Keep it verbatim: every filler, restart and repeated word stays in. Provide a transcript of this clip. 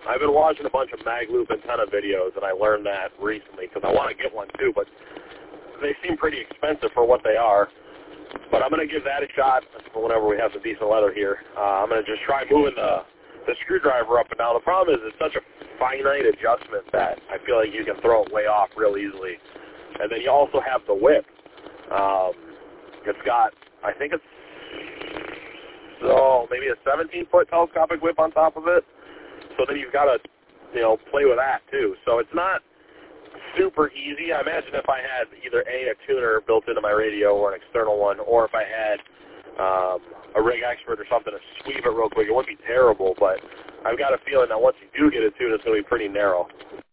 I've been watching a bunch of mag loop antenna videos, and I learned that recently because I want to get one too, but they seem pretty expensive for what they are. But I'm going to give that a shot for whenever we have some decent weather here. Uh, I'm going to just try moving the, the screwdriver up and down. The problem is it's such a finite adjustment that I feel like you can throw it way off real easily. And then you also have the whip. Um, it's got, I think it's, so maybe a seventeen-foot telescopic whip on top of it. So then you've got to, you know, play with that too. So it's not super easy. I imagine if I had either A, a tuner built into my radio or an external one, or if I had um, a rig expert or something to sweep it real quick, it wouldn't be terrible. But I've got a feeling that once you do get a tune, it's going to be pretty narrow.